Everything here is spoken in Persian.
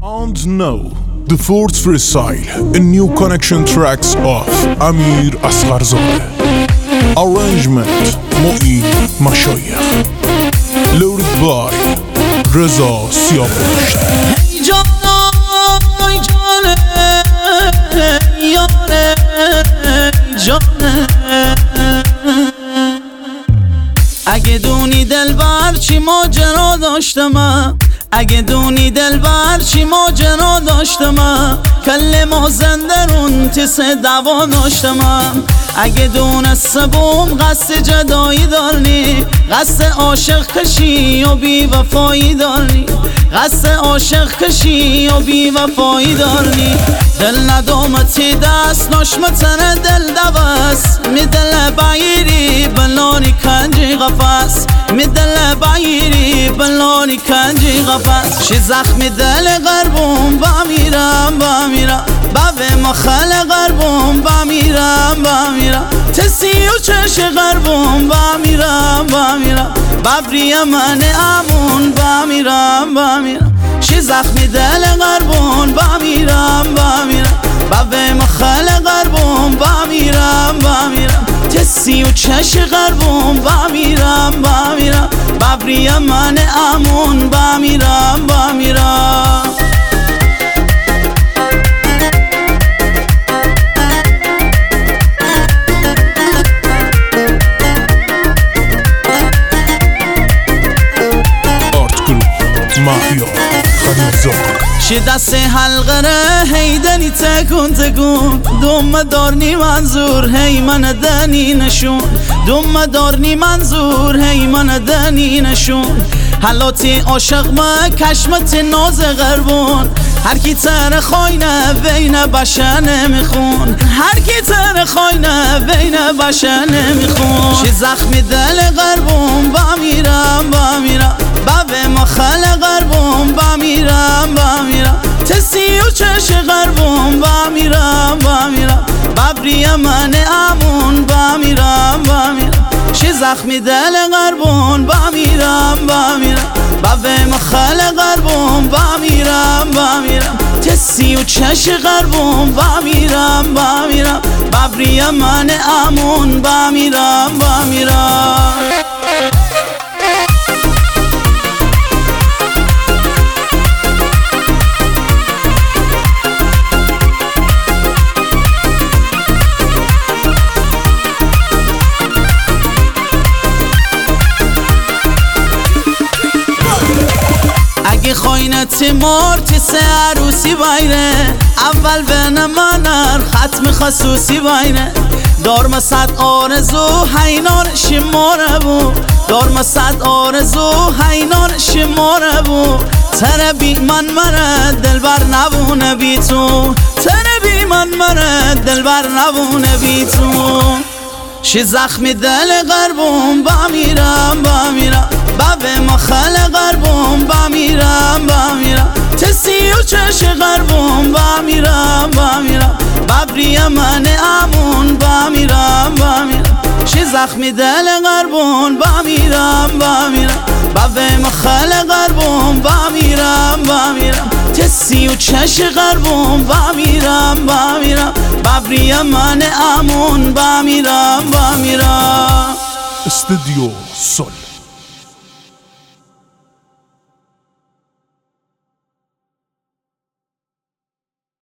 And now, the fourth freestyle, a new connection tracks of Amir Asgharzadeh. Arrangement, Mo'in Mashayekh. Loaded by Reza Siavasht. Hey jane, yare, jane. اگه دونی دلبر چی ماجرا داشتم، اگه دونی دلبر چی ماجرا داشتم، کل ما زندرون تیس دوا داشتم. اگه دونست بوم قصد جدایی دارنی، قصد عاشق کشی و بی وفایی دارنی، قصد عاشق کشی و بی وفایی دارنی. دل ندامتی دست نشمتن دل دوست، می دل بایری بلانی کنجی غفص، می دل بایری بلانی کنجی غفص. شی زخمی دل غربون بمیرم بمیرم، بابه مخل غربون بمیرم بمیرم، تسی و چش غربون بمیرم بمیرم، ببری من امون بمیرم بمیرم. شی زخمی دل غربون بمیرم بمیرم، بابه مخل غربون بمیرم بمیرم، تسی و چش غربون بمیرم بمیرم، ببری من امون بمیرم بمیرم. شی دست حلقه ره هیدنی تکون تکون، دوم دارنی منظور هی من دنی نشون، دوم دارنی منظور هی من دنی نشون. حالاتی عاشق ما کشمت ناز غربون، هر کی تر خاینه بین بشه نمیخون، هر کی تر خاینه بین بشه نمیخون. شی زخمی دل غربون بمیرم بمیرم، بابه مخل غربون بمیرم بمیرم، تسی و چش غربون بمیرم بمیرم، ببری من امون بمیرم بمیرم. شی زخمی دل غربون بمیرم بمیرم، بابه مخل غربون بمیرم بمیرم، تسی و چش غربون بمیرم بمیرم، ببری من امون بمیرم بمیرم. اگه خاینتی مارتی سه عروسی باینه، اول بین منر ختم خصوصی باینه. دارم صد آرزو هینار شماره بو، دارم صد آرزو هینار شماره بو، تره بی من مره دلبر نبونه بی تو، تره بی من مره دلبر نبونه بی تو. شی زخمی دل غربون بمیرم بمیرم، بابه مخل غربون بمیرم بمیرم، تسی و چش غربون بمیرم بمیرم، ببری من امون بمیرم بمیرم. شی زخمی دل غربون بمیرم بمیرم، بابه مخل غربون بمیرم بمیرم، تسی و چش غربون بمیرم بمیرم، ببری من امون بمیرم بمیرم. استودیو سول.